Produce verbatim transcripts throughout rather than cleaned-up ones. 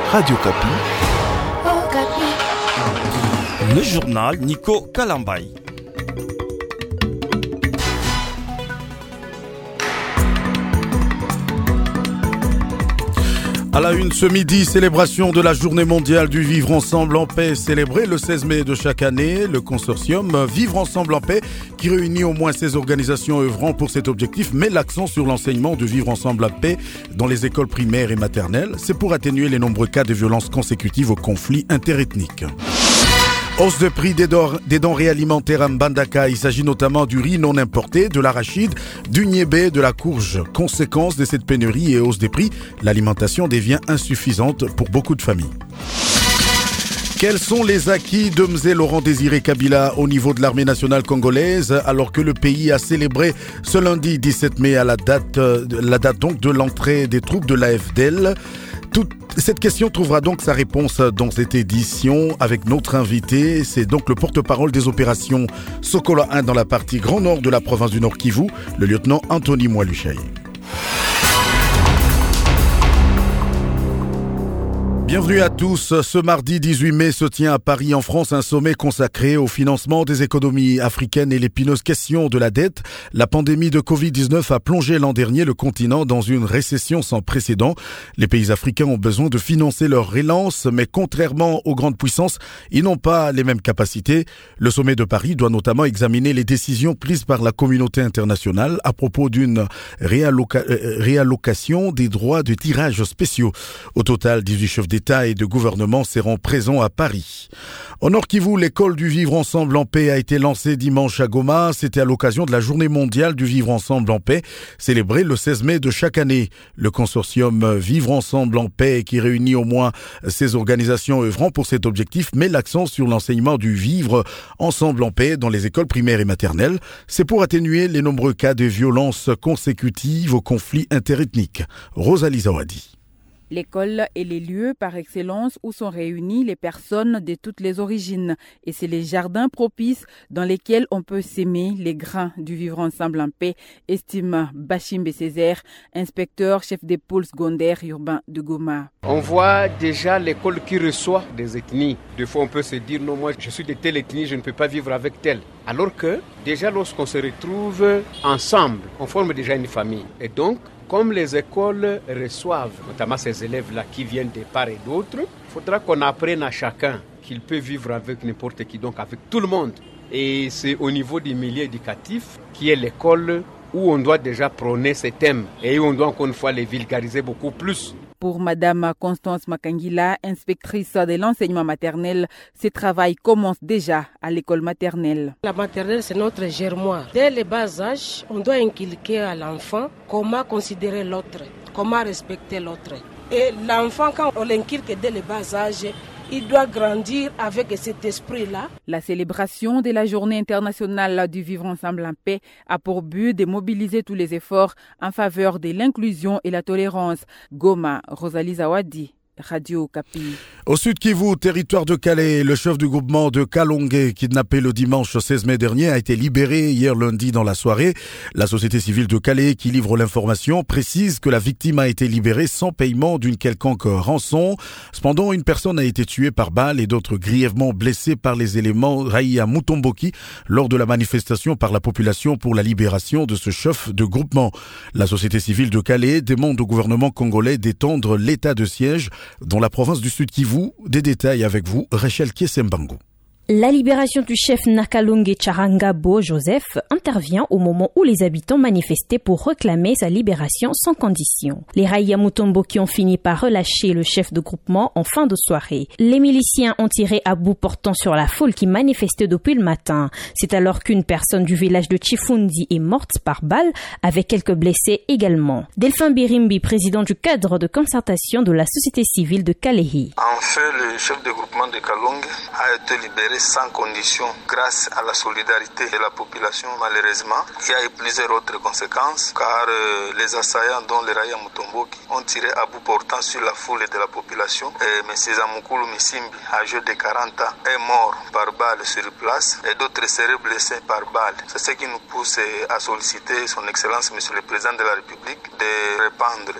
Radio Kapi. Le journal Nico Kalambay. À la une ce midi, célébration de la journée mondiale du vivre ensemble en paix, célébrée le seize mai de chaque année. Le consortium Vivre ensemble en paix, qui réunit au moins seize organisations œuvrant pour cet objectif, met l'accent sur l'enseignement du vivre ensemble en paix dans les écoles primaires et maternelles. C'est pour atténuer les nombreux cas de violences consécutives aux conflits interethniques. Hausse de prix des, des denrées alimentaires à Mbandaka. Il s'agit notamment du riz non importé, de l'arachide, du niébé, de la courge. Conséquence de cette pénurie et hausse des prix, l'alimentation devient insuffisante pour beaucoup de familles. Quels sont les acquis de Mzee Laurent Désiré Kabila au niveau de l'armée nationale congolaise alors que le pays a célébré ce lundi dix-sept mai à la date, la date donc de l'entrée des troupes de l'A F D L? Toute cette question trouvera donc sa réponse dans cette édition avec notre invité. C'est donc le porte-parole des opérations Sokola un dans la partie Grand Nord de la province du Nord Kivu, le lieutenant Anthony Mwalushai. Bienvenue à tous. Ce mardi dix-huit mai se tient à Paris en France un sommet consacré au financement des économies africaines et l'épineuse question de la dette. La pandémie de covid dix-neuf a plongé l'an dernier le continent dans une récession sans précédent. Les pays africains ont besoin de financer leur relance, mais contrairement aux grandes puissances, ils n'ont pas les mêmes capacités. Le sommet de Paris doit notamment examiner les décisions prises par la communauté internationale à propos d'une réalloca- euh, réallocation des droits de tirage spéciaux. Au total, dix-huit chefs d'État et de gouvernement seront présents à Paris. Au Nord Kivu, l'école du vivre ensemble en paix a été lancée dimanche à Goma. C'était à l'occasion de la journée mondiale du vivre ensemble en paix, célébrée le seize mai de chaque année. Le consortium Vivre ensemble en paix, qui réunit au moins ces organisations œuvrant pour cet objectif, met l'accent sur l'enseignement du vivre ensemble en paix dans les écoles primaires et maternelles. C'est pour atténuer les nombreux cas de violences consécutives aux conflits interethniques. Rosalie Zawadi. L'école est les lieux par excellence où sont réunies les personnes de toutes les origines et c'est les jardins propices dans lesquels on peut s'aimer les grains du vivre ensemble en paix, estime Bachimbe Césaire, inspecteur chef des pôles secondaires urbains de Goma. On voit déjà l'école qui reçoit des ethnies. Des fois on peut se dire non, moi je suis de telle ethnie, je ne peux pas vivre avec telle. Alors que déjà lorsqu'on se retrouve ensemble, on forme déjà une famille. Et donc comme les écoles reçoivent, notamment ces élèves-là qui viennent de part et d'autre, il faudra qu'on apprenne à chacun qu'il peut vivre avec n'importe qui, donc avec tout le monde. Et c'est au niveau du milieu éducatif qui est l'école où on doit déjà prôner ces thèmes et où on doit encore une fois les vulgariser beaucoup plus. Pour Madame Constance Makangila, inspectrice de l'enseignement maternel, ce travail commence déjà à l'école maternelle. La maternelle, c'est notre germoire. Dès le bas âge, on doit inculquer à l'enfant comment considérer l'autre, comment respecter l'autre. Et l'enfant, quand on l'inculque dès le bas âge, il doit grandir avec cet esprit-là. La célébration de la Journée internationale du vivre ensemble en paix a pour but de mobiliser tous les efforts en faveur de l'inclusion et la tolérance. Goma, Rosalie Zawadi. Radio Kapi. Au sud Kivu, territoire de Calais, le chef du groupement de Kalonge, kidnappé le dimanche seize mai dernier, a été libéré hier lundi dans la soirée. La société civile de Calais, qui livre l'information, précise que la victime a été libérée sans paiement d'une quelconque rançon. Cependant, une personne a été tuée par balle et d'autres grièvement blessées par les éléments Raïa Mutomboki lors de la manifestation par la population pour la libération de ce chef de groupement. La société civile de Calais demande au gouvernement congolais d'étendre l'état de siège dans la province du Sud Kivu. Des détails avec vous, Rachel Kiesembango. La libération du chef Nakalonge Charangabo Joseph intervient au moment où les habitants manifestaient pour réclamer sa libération sans condition. Les Raïa Mutomboki ont fini par relâcher le chef de groupement en fin de soirée. Les miliciens ont tiré à bout portant sur la foule qui manifestait depuis le matin. C'est alors qu'une personne du village de Chifundi est morte par balle, avec quelques blessés également. Delphin Birimbi, président du cadre de concertation de la société civile de Kalehi. En fait, le chef de groupement de Kalonge a été libéré sans condition grâce à la solidarité de la population. Malheureusement, il y a eu plusieurs autres conséquences car euh, les assaillants dont les Raïa Mutomboki ont tiré à bout portant sur la foule de la population. Et M. Zamukulu Misimbi, âgé de quarante ans, est mort par balle sur place et d'autres seraient blessés par balle. C'est ce qui nous pousse à solliciter son Excellence M. le Président de la République de répandre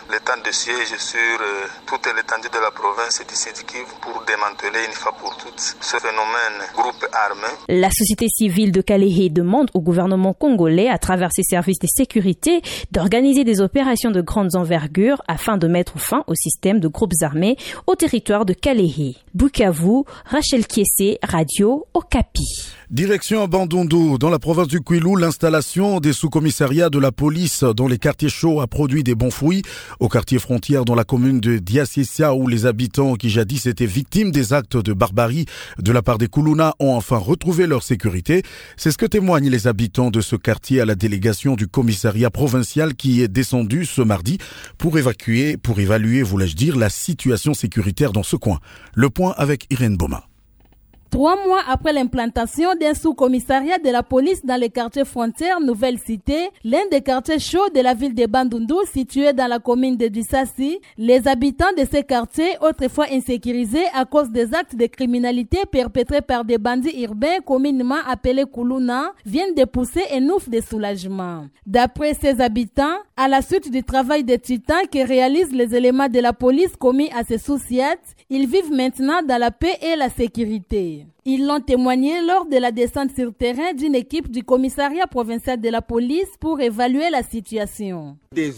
l'état de siège sur euh, toute l'étendue de la province du Sud-Kivu pour démanteler une fois pour toutes ce phénomène groupe armé. La société civile de Kalehe demande au gouvernement congolais, à travers ses services de sécurité, d'organiser des opérations de grandes envergures afin de mettre fin au système de groupes armés au territoire de Kalehe. Bukavu, Rachel Kiese, Radio Okapi. Direction Bandundu, dans la province du Kwilu, l'installation des sous-commissariats de la police dans les quartiers chauds a produit des bons fruits. Au quartier frontière dans la commune de Diasisia, où les habitants qui jadis étaient victimes des actes de barbarie de la part des Kuluna ont enfin retrouvé leur sécurité. C'est ce que témoignent les habitants de ce quartier à la délégation du commissariat provincial qui est descendu ce mardi pour évacuer, pour évaluer, voulais-je dire, la situation sécuritaire dans ce coin. Le point avec Irène Boma. Trois mois après l'implantation d'un sous-commissariat de la police dans le quartier frontière Nouvelle Cité, l'un des quartiers chauds de la ville de Bandundu situé dans la commune de Dissassi, les habitants de ces quartiers, autrefois insécurisés à cause des actes de criminalité perpétrés par des bandits urbains communément appelés Kuluna, viennent de pousser un ouf de soulagement. D'après ces habitants, à la suite du travail des titans que réalisent les éléments de la police commis à ces sous-siètes, ils vivent maintenant dans la paix et la sécurité. Ils l'ont témoigné lors de la descente sur terrain d'une équipe du commissariat provincial de la police pour évaluer la situation. Il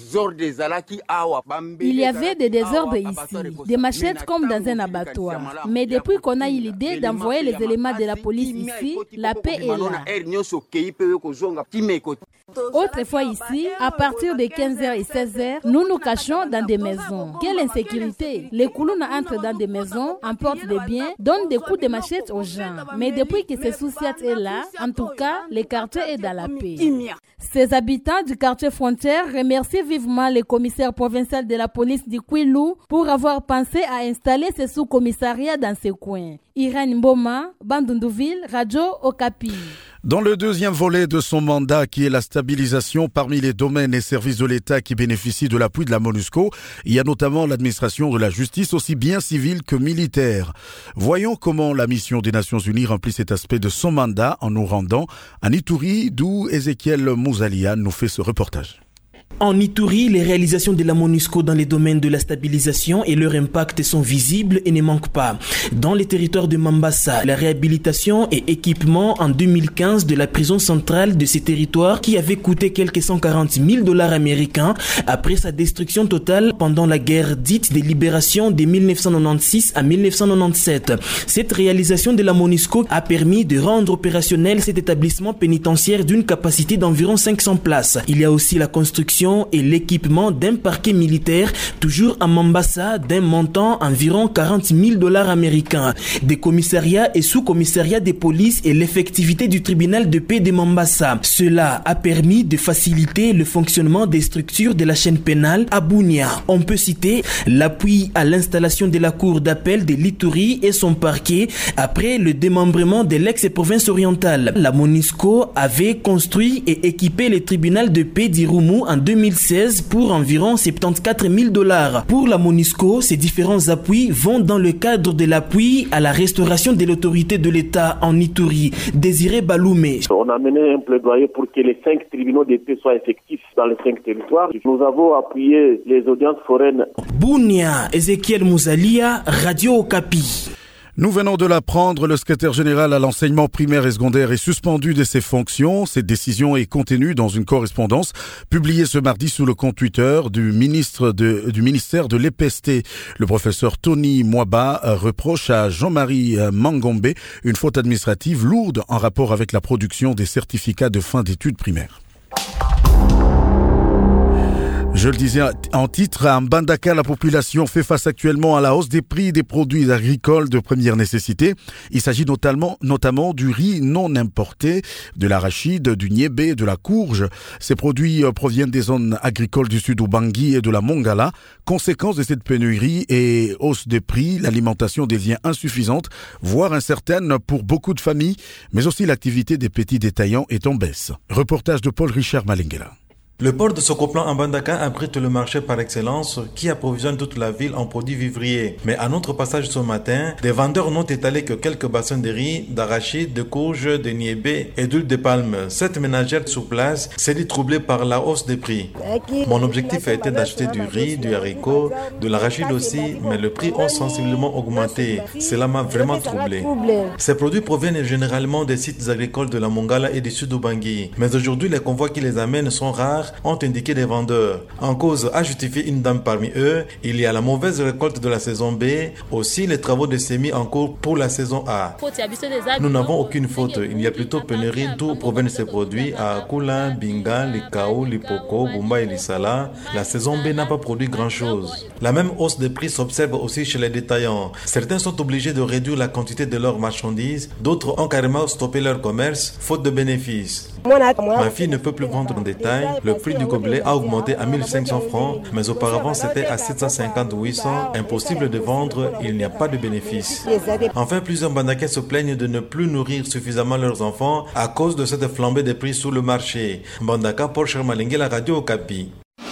y avait des désordres ici, des machettes comme dans un abattoir. Mais depuis qu'on a eu l'idée d'envoyer les éléments de la police ici, la paix est là. Autrefois ici, à partir de quinze heures et seize heures, nous nous cachons dans des maisons. Quelle insécurité! Les Kuluna entrent dans des maisons, emportent des biens, donnent des coups de machette aux gens. Mais depuis que ce sous-siète est là, en tout cas, le quartier est dans la paix. Ces habitants du quartier frontière remercient vivement le commissaire provincial de la police du Kwilu pour avoir pensé à installer ce sous-commissariat dans ce coin. Irène Mboma, Bandunduville, Radio Okapi. Dans le deuxième volet de son mandat, qui est la stabilisation parmi les domaines et services de l'État qui bénéficient de l'appui de la MONUSCO, il y a notamment l'administration de la justice, aussi bien civile que militaire. Voyons comment la mission des Nations Unies remplit cet aspect de son mandat en nous rendant à Ituri, d'où Ezekiel Mouzalia nous fait ce reportage. En Ituri, les réalisations de la MONUSCO dans les domaines de la stabilisation et leur impact sont visibles et ne manquent pas. Dans les territoires de Mambasa, la réhabilitation et équipement en deux mille quinze de la prison centrale de ces territoires qui avait coûté quelques cent quarante mille dollars américains après sa destruction totale pendant la guerre dite des libérations de mille neuf cent quatre-vingt-seize à mille neuf cent quatre-vingt-dix-sept. Cette réalisation de la MONUSCO a permis de rendre opérationnel cet établissement pénitentiaire d'une capacité d'environ cinq cents places. Il y a aussi la construction et l'équipement d'un parquet militaire, toujours à Mambasa, d'un montant environ quarante mille dollars américains, des commissariats et sous-commissariats de police et l'effectivité du tribunal de paix de Mambasa. Cela a permis de faciliter le fonctionnement des structures de la chaîne pénale à Bunia. On peut citer l'appui à l'installation de la cour d'appel de l'Ituri et son parquet après le démembrement de l'ex-province orientale. La MONUSCO avait construit et équipé le tribunal de paix d'Irumu en deux mille seize pour environ soixante-quatorze mille dollars. Pour la MONUSCO, ces différents appuis vont dans le cadre de l'appui à la restauration de l'autorité de l'État en Ituri. Désiré Baloumé. On a mené un plaidoyer pour que les cinq tribunaux de paix soient effectifs dans les cinq territoires. Nous avons appuyé les audiences foraines. Bunia, Ezekiel Mouzalia, Radio Okapi. Nous venons de l'apprendre, le secrétaire général à l'enseignement primaire et secondaire est suspendu de ses fonctions. Cette décision est contenue dans une correspondance publiée ce mardi sous le compte Twitter du ministre de, du ministère de l'E P S T. Le professeur Tony Mwaba reproche à Jean-Marie Mangombe une faute administrative lourde en rapport avec la production des certificats de fin d'études primaires. Je le disais en titre, à Mbandaka, la population fait face actuellement à la hausse des prix des produits agricoles de première nécessité. Il s'agit notamment, notamment du riz non importé, de l'arachide, du niébé, de la courge. Ces produits proviennent des zones agricoles du sud Ubangi et de la Mongala. Conséquence de cette pénurie et hausse des prix, l'alimentation devient insuffisante, voire incertaine pour beaucoup de familles, mais aussi l'activité des petits détaillants est en baisse. Reportage de Paul Richard Malengela. Le port de Sokoplan en Mbandaka abrite le marché par excellence qui approvisionne toute la ville en produits vivriers. Mais à notre passage ce matin, des vendeurs n'ont étalé que quelques bassins de riz, d'arachides, de courges, de niébé et d'huile de palme. Cette ménagère sur place s'est dit troublée par la hausse des prix. Mon objectif a été d'acheter du riz, du haricot, de l'arachide aussi, mais le prix ont sensiblement augmenté. Cela m'a vraiment troublé. Ces produits proviennent généralement des sites agricoles de la Mongala et du sud d'Obangui. Mais aujourd'hui, les convois qui les amènent sont rares, ont indiqué des vendeurs. En cause a justifié une dame parmi eux. Il y a la mauvaise récolte de la saison B, aussi les travaux de semis en cours pour la saison A. Nous n'avons aucune faute. Il y a plutôt pénurie d'où proviennent ces produits à Akula, Binga, Likao, Lipoko, Bumba et Lissala. La saison B n'a pas produit grand-chose. La même hausse des prix s'observe aussi chez les détaillants. Certains sont obligés de réduire la quantité de leurs marchandises. D'autres ont carrément stoppé leur commerce, faute de bénéfices. Ma fille ne peut plus vendre en détail. Le prix du gobelet a augmenté à mille cinq cents francs, mais auparavant c'était à sept cent cinquante à huit cents. Impossible de vendre, il n'y a pas de bénéfice. Enfin, plusieurs Mbandakais se plaignent de ne plus nourrir suffisamment leurs enfants à cause de cette flambée des prix sur le marché. Mbandaka, Paul Chermalingue, la radio Okapi.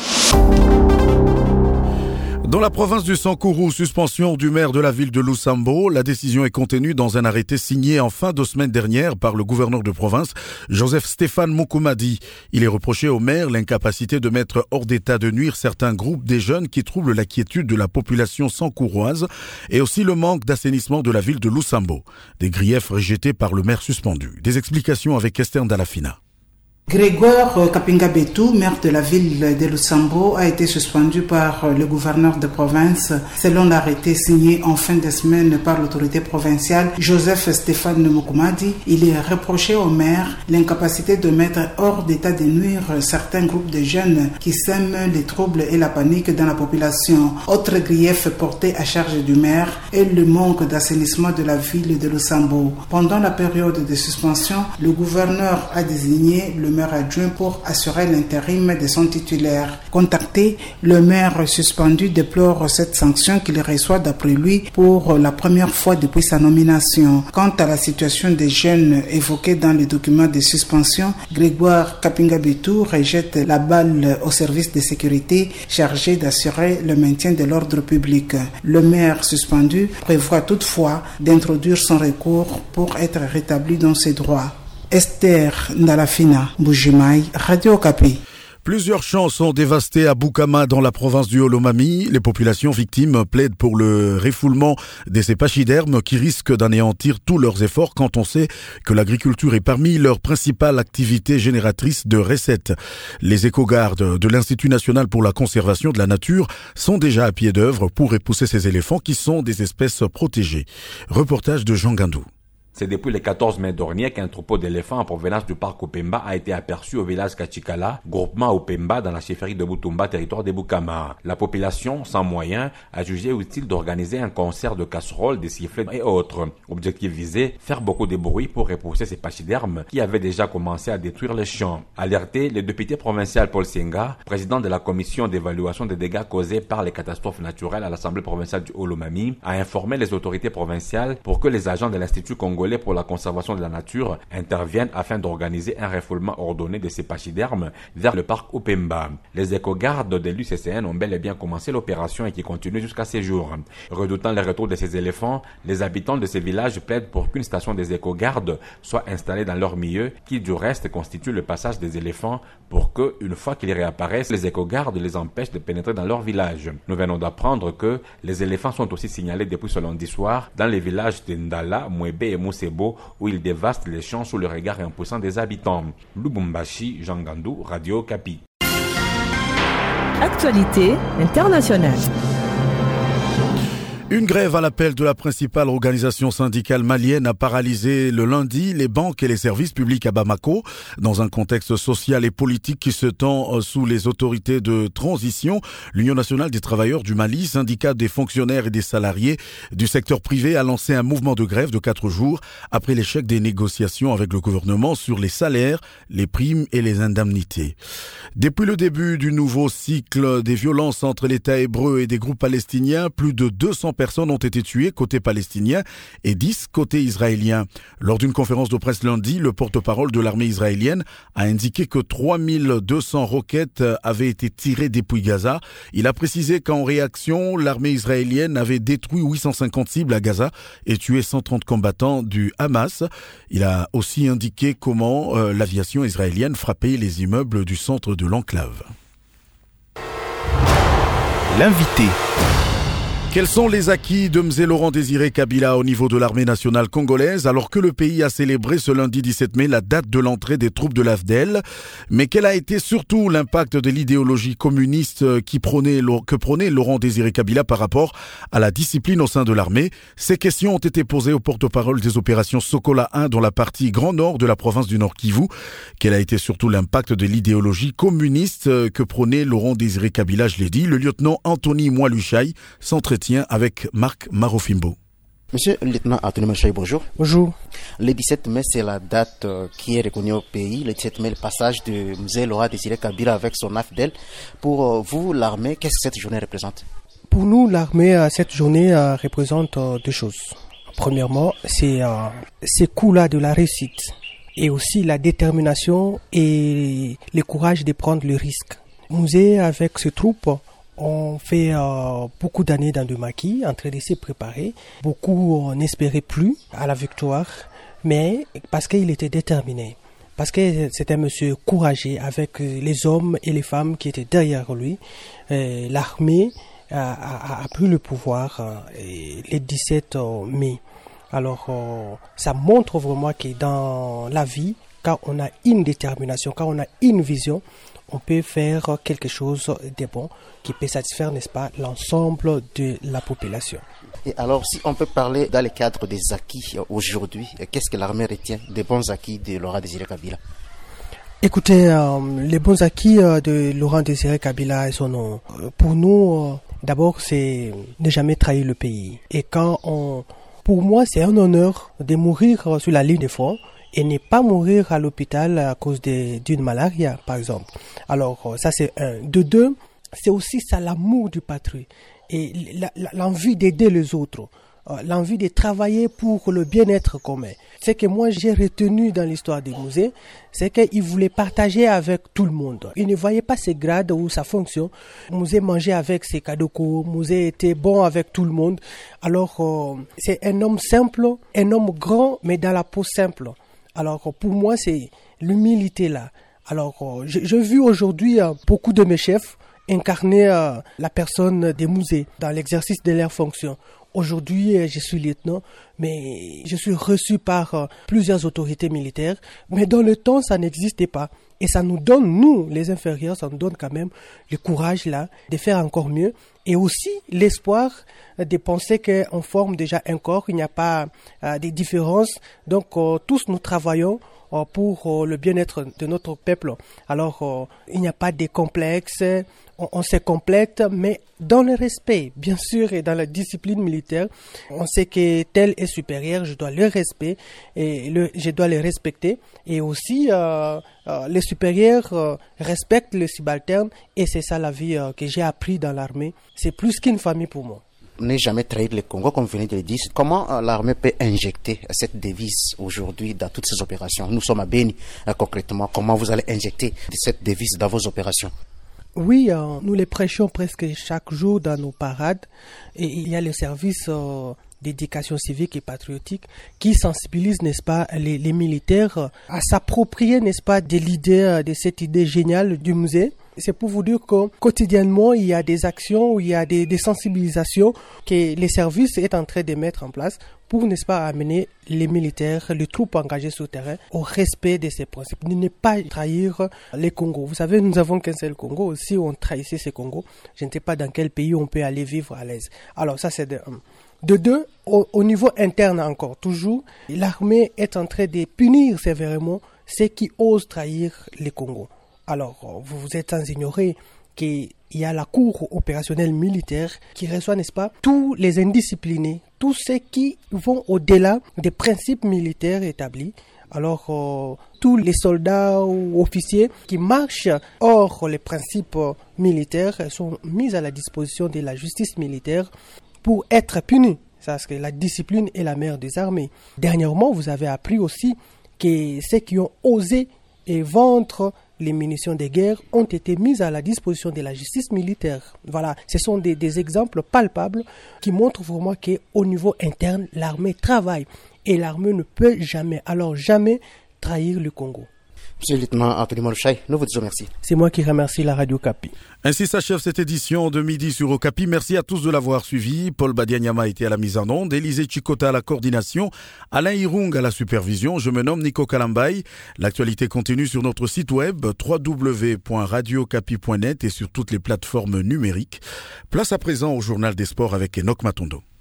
Dans la province du Sankourou, suspension du maire de la ville de Lusambo, la décision est contenue dans un arrêté signé en fin de semaine dernière par le gouverneur de province, Joseph Stéphane Mukumadi. Il est reproché au maire l'incapacité de mettre hors d'état de nuire certains groupes des jeunes qui troublent la quiétude de la population sankouroise et aussi le manque d'assainissement de la ville de Lusambo. Des griefs rejetés par le maire suspendu. Des explications avec Esther Ndalafina. Grégoire Kapinga-Betou, maire de la ville de Lusambo, a été suspendu par le gouverneur de province selon l'arrêté signé en fin de semaine par l'autorité provinciale Joseph Stéphane Mukumadi. Il est reproché au maire l'incapacité de mettre hors d'état de nuire certains groupes de jeunes qui sèment les troubles et la panique dans la population. Autre grief porté à charge du maire est le manque d'assainissement de la ville de Lusambo. Pendant la période de suspension, le gouverneur a désigné le maire adjoint pour assurer l'intérim de son titulaire. Contacté, le maire suspendu déplore cette sanction qu'il reçoit d'après lui pour la première fois depuis sa nomination. Quant à la situation des jeunes évoquée dans les documents de suspension, Grégoire Kapinga-Betou rejette la balle au service de sécurité chargé d'assurer le maintien de l'ordre public. Le maire suspendu prévoit toutefois d'introduire son recours pour être rétabli dans ses droits. Esther Ndalafina, Bujimaï, Radio Okapi. Plusieurs champs sont dévastés à Bukama dans la province du Olomami. Les populations victimes plaident pour le refoulement de ces pachydermes qui risquent d'anéantir tous leurs efforts quand on sait que l'agriculture est parmi leurs principales activités génératrices de recettes. Les éco-gardes de l'Institut national pour la conservation de la nature sont déjà à pied d'œuvre pour repousser ces éléphants qui sont des espèces protégées. Reportage de Jean Gandou. C'est depuis le quatorze mai dernier qu'un troupeau d'éléphants en provenance du parc Opemba a été aperçu au village Kachikala, groupement Opemba dans la chefferie de Butumba, territoire de Bukama. La population, sans moyens, a jugé utile d'organiser un concert de casseroles, de sifflets et autres. Objectif visé, faire beaucoup de bruit pour repousser ces pachydermes qui avaient déjà commencé à détruire les champs. Alerté, le député provincial Paul Senga, président de la commission d'évaluation des dégâts causés par les catastrophes naturelles à l'Assemblée provinciale du Olomami, a informé les autorités provinciales pour que les agents de l'Institut congolais pour la conservation de la nature interviennent afin d'organiser un refoulement ordonné de ces pachydermes vers le parc Opemba. Les éco-gardes de l'U C C N ont bel et bien commencé l'opération et qui continue jusqu'à ces jours. Redoutant le retour de ces éléphants, les habitants de ces villages plaident pour qu'une station des éco-gardes soit installée dans leur milieu, qui du reste constitue le passage des éléphants pour que, une fois qu'ils réapparaissent, les éco-gardes les empêchent de pénétrer dans leur village. Nous venons d'apprendre que les éléphants sont aussi signalés depuis ce lundi soir dans les villages de Ndala, Mwebe et Moussebo, où ils dévastent les champs sous le regard impuissant des habitants. Lubumbashi, Jean Gandou, Radio Okapi. Actualité internationale. Une grève à l'appel de la principale organisation syndicale malienne a paralysé le lundi les banques et les services publics à Bamako, dans un contexte social et politique qui se tend sous les autorités de transition. L'Union nationale des travailleurs du Mali, syndicat des fonctionnaires et des salariés du secteur privé, a lancé un mouvement de grève de quatre jours après l'échec des négociations avec le gouvernement sur les salaires, les primes et les indemnités. Depuis le début du nouveau cycle des violences entre l'État hébreu et des groupes palestiniens, plus de deux cents personnes ont été tuées côté palestinien et dix côté israélien. Lors d'une conférence de presse lundi, le porte-parole de l'armée israélienne a indiqué que trois mille deux cents roquettes avaient été tirées depuis Gaza. Il a précisé qu'en réaction, l'armée israélienne avait détruit huit cent cinquante cibles à Gaza et tué cent trente combattants du Hamas. Il a aussi indiqué comment euh, l'aviation israélienne frappait les immeubles du centre de l'enclave. L'invité. Quels sont les acquis de Mzee Laurent Désiré Kabila au niveau de l'armée nationale congolaise alors que le pays a célébré ce lundi dix-sept mai la date de l'entrée des troupes de l'A F D L? Mais quel a été surtout l'impact de l'idéologie communiste qui prônait, que prônait Laurent Désiré Kabila par rapport à la discipline au sein de l'armée? Ces questions ont été posées au porte-parole des opérations Sokola un dans la partie Grand Nord de la province du Nord Kivu. Quel a été surtout l'impact de l'idéologie communiste que prônait Laurent Désiré Kabila? Je l'ai dit, le lieutenant Anthony Mwalushai s'entretient avec Marc Marofimbo. Monsieur le lieutenant Anthony Mwalushai, bonjour. Bonjour. Le dix-sept mai, c'est la date euh, qui est reconnue au pays. Le dix-sept mai, le passage de Mzee Laurent Désiré Kabila avec son A F D L. Pour euh, vous, l'armée, qu'est-ce que cette journée représente? Pour nous, l'armée, euh, cette journée euh, représente euh, deux choses. Premièrement, c'est euh, ces coups-là de la réussite et aussi la détermination et le courage de prendre le risque. Mzee, avec ses troupes, on fait euh, beaucoup d'années dans le maquis, en train de se préparer. Beaucoup euh, n'espéraient plus à la victoire, mais parce qu'il était déterminé. Parce que c'était un monsieur courageux avec les hommes et les femmes qui étaient derrière lui. Euh, l'armée a, a, a pris le pouvoir euh, le dix-sept mai. Alors, euh, ça montre vraiment que dans la vie, quand on a une détermination, quand on a une vision, on peut faire quelque chose de bon qui peut satisfaire, n'est-ce pas, l'ensemble de la population. Et alors, si on peut parler dans le cadre des acquis aujourd'hui, qu'est-ce que l'armée retient des bons acquis de Laurent Désiré Kabila? Écoutez, euh, les bons acquis euh, de Laurent Désiré Kabila sont non. Pour nous, euh, d'abord, c'est ne jamais trahir le pays. Et quand on, pour moi, c'est un honneur de mourir sur la ligne de front et ne pas mourir à l'hôpital à cause de, d'une malaria, par exemple. Alors, ça c'est un. De deux, c'est aussi ça l'amour du patrie et la, la, l'envie d'aider les autres, euh, l'envie de travailler pour le bien-être commun. Ce que moi j'ai retenu dans l'histoire de Mzee, c'est qu'il voulait partager avec tout le monde. Il ne voyait pas ses grades ou sa fonction. Mzee mangeait avec ses kadoko, Mzee était bon avec tout le monde. Alors, euh, c'est un homme simple, un homme grand, mais dans la peau simple. Alors, pour moi, c'est l'humilité là. Alors, j'ai vu aujourd'hui euh, beaucoup de mes chefs incarner euh, la personne des Mzee dans l'exercice de leurs fonctions. Aujourd'hui, je suis lieutenant, mais je suis reçu par euh, plusieurs autorités militaires. Mais dans le temps, ça n'existait pas. Et ça nous donne, nous, les inférieurs, ça nous donne quand même le courage là de faire encore mieux. Et aussi l'espoir de penser qu'on forme déjà un corps, il n'y a pas euh, de différences. Donc euh, tous nous travaillons euh, pour euh, le bien-être de notre peuple. Alors euh, il n'y a pas de complexe, on, on se complète, mais dans le respect, bien sûr, et dans la discipline militaire, on sait que tel est supérieur, je dois le respecter et le, je dois le respecter. Et aussi euh, euh, les supérieurs euh, respectent les subalternes et c'est ça la vie euh, que j'ai appris dans l'armée. C'est plus qu'une famille pour moi. Ne jamais trahir le Congo, comme vous venez de le dire. Comment euh, l'armée peut injecter cette devise aujourd'hui dans toutes ces opérations? Nous sommes à Beni, euh, concrètement. Comment vous allez injecter cette devise dans vos opérations? Oui, euh, nous les prêchons presque chaque jour dans nos parades. Et il y a le service euh, d'éducation civique et patriotique qui sensibilise, n'est-ce pas, les, les militaires à s'approprier, n'est-ce pas, de l'idée, de cette idée géniale du Mzee. C'est pour vous dire que quotidiennement, il y a des actions, où il y a des, des sensibilisations que les services est en train de mettre en place pour, n'est-ce pas, amener les militaires, les troupes engagées sur le terrain au respect de ces principes. Ne pas trahir les Congos. Vous savez, nous avons qu'un seul Congo. Si on trahissait ces Congos, je ne sais pas dans quel pays on peut aller vivre à l'aise. Alors ça, c'est de un. De deux, au, au niveau interne encore, toujours, l'armée est en train de punir sévèrement ceux qui osent trahir les Congos. Alors, vous vous êtes sans ignorer qu'il y a la cour opérationnelle militaire qui reçoit, n'est-ce pas, tous les indisciplinés, tous ceux qui vont au-delà des principes militaires établis. Alors, euh, tous les soldats ou officiers qui marchent hors les principes militaires sont mis à la disposition de la justice militaire pour être puni. Parce que la discipline est la mère des armées. Dernièrement, vous avez appris aussi que ceux qui ont osé et vendre les munitions de guerre ont été mis à la disposition de la justice militaire. Voilà, ce sont des, des exemples palpables qui montrent vraiment qu'au niveau interne, l'armée travaille. Et l'armée ne peut jamais, alors jamais, trahir le Congo. Monsieur le lieutenant Anthony Malouchaï, nous vous disons merci. C'est moi qui remercie la Radio Kapi. Ainsi s'achève cette édition de Midi sur Okapi. Merci à tous de l'avoir suivi. Paul Badianyama était à la mise en onde, Élisée Chikota à la coordination, Alain Hirung à la supervision. Je me nomme Nico Kalambay. L'actualité continue sur notre site web w w w point radio kapi point net et sur toutes les plateformes numériques. Place à présent au journal des sports avec Enoch Matondo.